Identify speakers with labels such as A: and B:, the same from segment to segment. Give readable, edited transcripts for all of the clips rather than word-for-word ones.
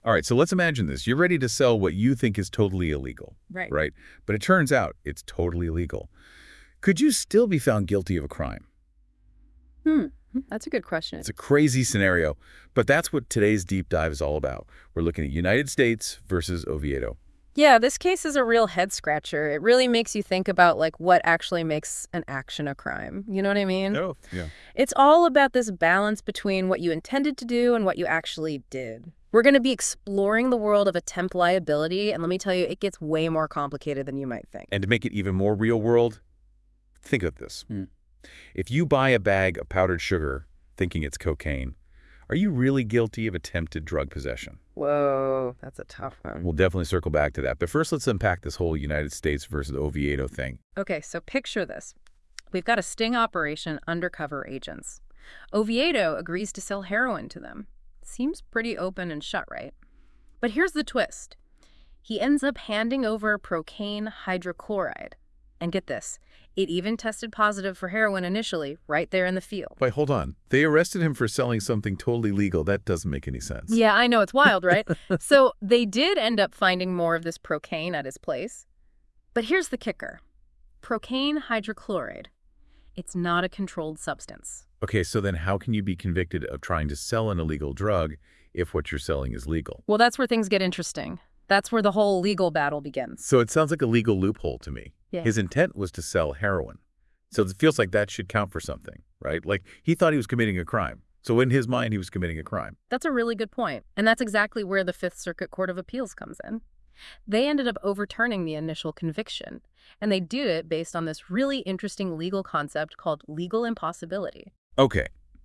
A: All right, so let's imagine this. You're ready to sell what you think is totally illegal,
B: Right.
A: right? But it turns out it's totally legal. Could you still be found guilty of a crime?
B: Hmm. That's a good question.
A: It's a crazy scenario, but that's what today's deep dive is all about. We're looking at United States versus Oviedo.
B: Yeah, this case is a real head scratcher. It really makes you think about like what actually makes an action a crime. You know what I mean?
A: Oh, yeah.
B: It's all about this balance between what you intended to do and what you actually did. We're going to be exploring the world of attempt liability, and let me tell you, it gets way more complicated than you might think.
A: And to make it even more real world, think of this. If you buy a bag of powdered sugar thinking it's cocaine, are you really guilty of attempted drug possession?
B: Whoa, that's a tough one.
A: We'll definitely circle back to that. But first, let's unpack this whole United States versus Oviedo thing.
B: Okay, so picture this. We've got a sting operation undercover agents. Oviedo agrees to sell heroin to them. Seems pretty open and shut, right? But here's the twist. He ends up handing over procaine hydrochloride. And get this, it even tested positive for heroin initially, right there in the field.
A: Wait, hold on. They arrested him for selling something totally legal. That doesn't make any sense.
B: Yeah, I know, it's wild, right? So they did end up finding more of this procaine at his place. But here's the kicker. Procaine hydrochloride. It's not a controlled substance.
A: Okay, so then how can you be convicted of trying to sell an illegal drug if what you're selling is legal?
B: Well, that's where things get interesting. That's where the whole legal battle begins.
A: So it sounds like a legal loophole to me.
B: Yeah.
A: His intent was to sell heroin. So it feels like that should count for something, right? Like he thought he was committing a crime. So in his mind, he was committing a crime.
B: That's a really good point. And that's exactly where the Fifth Circuit Court of Appeals comes in. They ended up overturning the initial conviction. And they did it based on this really interesting legal concept called legal impossibility.
A: Okay,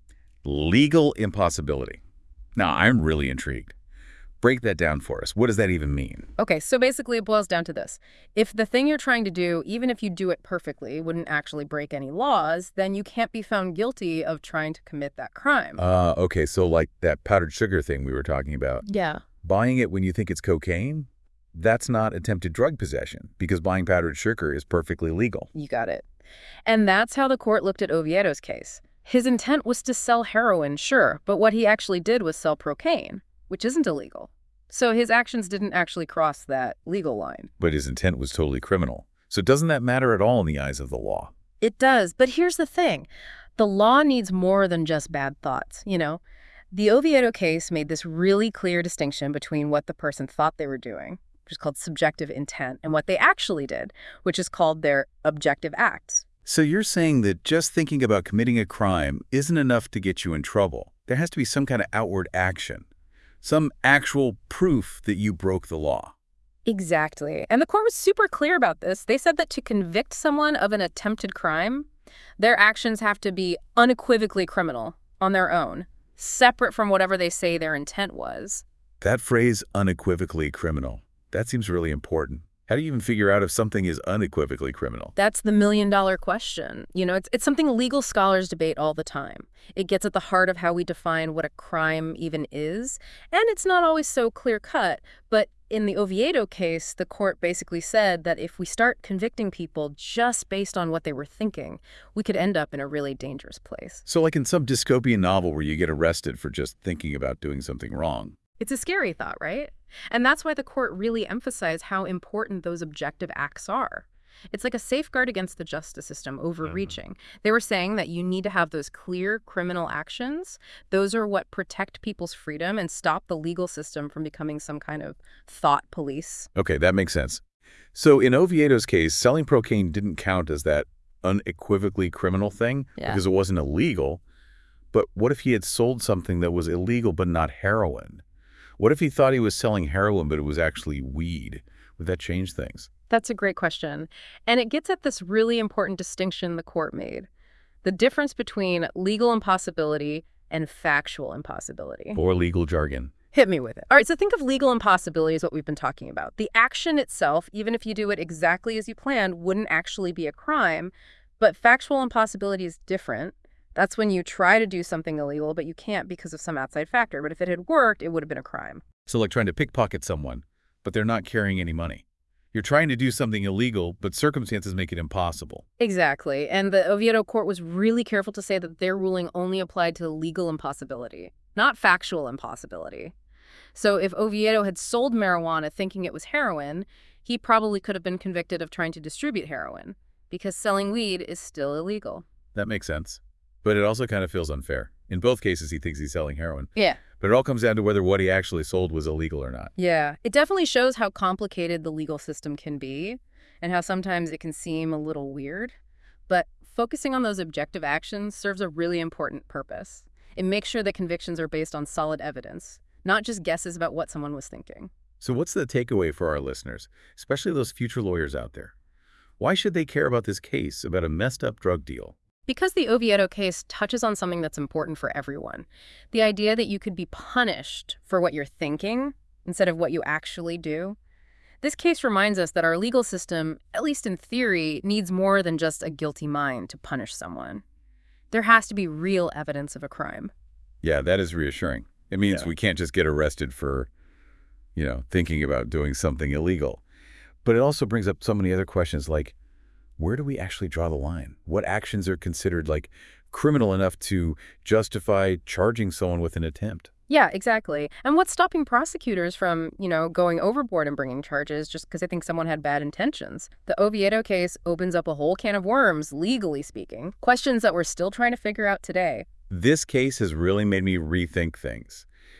A: legal impossibility. Now, I'm really intrigued. Break that down for us. What does that even mean?
B: Okay, so basically it boils down to this. If the thing you're trying to do, even if you do it perfectly, wouldn't actually break any laws, then you can't be found guilty of trying to commit that crime.
A: Okay, so like that powdered sugar thing we were talking about.
B: Yeah.
A: Buying it when you think it's cocaine? That's not attempted drug possession because buying powdered sugar is perfectly legal.
B: You got it. And that's how the court looked at Oviedo's case. His intent was to sell heroin, sure, but what he actually did was sell procaine, which isn't illegal. So his actions didn't actually cross that legal line.
A: But his intent was totally criminal. So doesn't that matter at all in the eyes of the law?
B: It does, but here's the thing. The law needs more than just bad thoughts, you know? The Oviedo case made this really clear distinction between what the person thought they were doing, which is called subjective intent, and what they actually did, which is called their objective acts.
A: So you're saying that just thinking about committing a crime isn't enough to get you in trouble. There has to be some kind of outward action, some actual proof that you broke the law.
B: Exactly. And the court was super clear about this. They said that to convict someone of an attempted crime, their actions have to be unequivocally criminal on their own, separate from whatever they say their intent was.
A: That phrase, unequivocally criminal, that seems really important. How do you even figure out if something is unequivocally criminal?
B: That's the million-dollar question. You know, it's something legal scholars debate all the time. It gets at the heart of how we define what a crime even is, and it's not always so clear-cut, but in the Oviedo case, the court basically said that if we start convicting people just based on what they were thinking, we could end up in a really dangerous place.
A: So like in some dystopian novel where you get arrested for just thinking about doing something wrong.
B: It's a scary thought, right? And that's why the court really emphasized how important those objective acts are. It's like a safeguard against the justice system overreaching. They were saying that you need to have those clear criminal actions. Those are what protect people's freedom and stop the legal system from becoming some kind of thought police.
A: Okay, that makes sense. So in Oviedo's case, selling procaine didn't count as that unequivocally criminal thing because it wasn't illegal. But what if he had sold something that was illegal but not heroin? What if he thought he was selling heroin, but it was actually weed? Would that change things?
B: That's a great question. And it gets at this really important distinction the court made. The difference between legal impossibility and factual impossibility.
A: Or legal jargon.
B: Hit me with it. All right, so think of legal impossibility as what we've been talking about. The action itself, even if you do it exactly as you planned, wouldn't actually be a crime. But factual impossibility is different. That's when you try to do something illegal, but you can't because of some outside factor. But if it had worked, it would have been a crime.
A: So like trying to pickpocket someone, but they're not carrying any money. You're trying to do something illegal, but circumstances make it impossible.
B: Exactly. And the Oviedo court was really careful to say that their ruling only applied to legal impossibility, not factual impossibility. So if Oviedo had sold marijuana thinking it was heroin, he probably could have been convicted of trying to distribute heroin, because selling weed is still illegal.
A: That makes sense. But it also kind of feels unfair. In both cases, he thinks he's selling heroin.
B: Yeah.
A: But it all comes down to whether what he actually sold was illegal or not.
B: Yeah. It definitely shows how complicated the legal system can be and how sometimes it can seem a little weird. But focusing on those objective actions serves a really important purpose. It makes sure that convictions are based on solid evidence, not just guesses about what someone was thinking.
A: So what's the takeaway for our listeners, especially those future lawyers out there? Why should they care about this case about a messed up drug deal?
B: Because the Oviedo case touches on something that's important for everyone. The idea that you could be punished for what you're thinking instead of what you actually do. This case reminds us that our legal system, at least in theory, needs more than just a guilty mind to punish someone. There has to be real evidence of a crime.
A: Yeah, that is reassuring. It means we can't just get arrested for, thinking about doing something illegal. But it also brings up so many other questions like, where do we actually draw the line? What actions are considered criminal enough to justify charging someone with an attempt?
B: Yeah, exactly. And what's stopping prosecutors from, going overboard and bringing charges just because they think someone had bad intentions? The Oviedo case opens up a whole can of worms, legally speaking, questions that we're still trying to figure out today.
A: This case has really made me rethink things.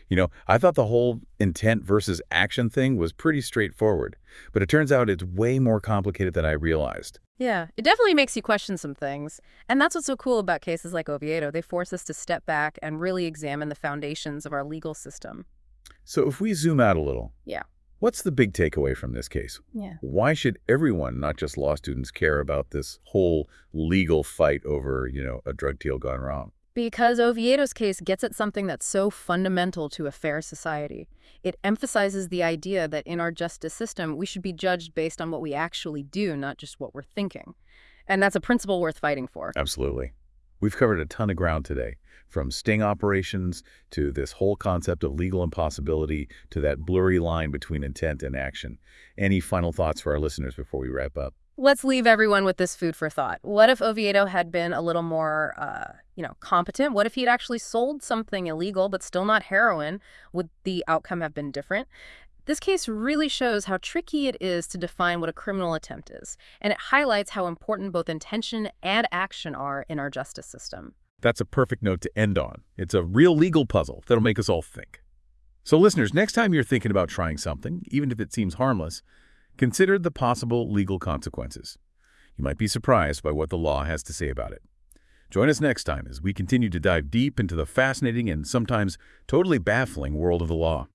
A: I thought the whole intent versus action thing was pretty straightforward, but it turns out it's way more complicated than I realized.
B: Yeah, it definitely makes you question some things. And that's what's so cool about cases like Oviedo. They force us to step back and really examine the foundations of our legal system.
A: So if we zoom out a little,
B: Yeah.
A: what's the big takeaway from this case?
B: Yeah.
A: Why should everyone, not just law students, care about this whole legal fight over, a drug deal gone wrong?
B: Because Oviedo's case gets at something that's so fundamental to a fair society. It emphasizes the idea that in our justice system, we should be judged based on what we actually do, not just what we're thinking. And that's a principle worth fighting for.
A: Absolutely. We've covered a ton of ground today, from sting operations to this whole concept of legal impossibility to that blurry line between intent and action. Any final thoughts for our listeners before we wrap up?
B: Let's leave everyone with this food for thought. What if Oviedo had been a little more, competent? What if he'd actually sold something illegal but still not heroin? Would the outcome have been different? This case really shows how tricky it is to define what a criminal attempt is, and it highlights how important both intention and action are in our justice system.
A: That's a perfect note to end on. It's a real legal puzzle that'll make us all think. So listeners, next time you're thinking about trying something, even if it seems harmless, consider the possible legal consequences. You might be surprised by what the law has to say about it. Join us next time as we continue to dive deep into the fascinating and sometimes totally baffling world of the law.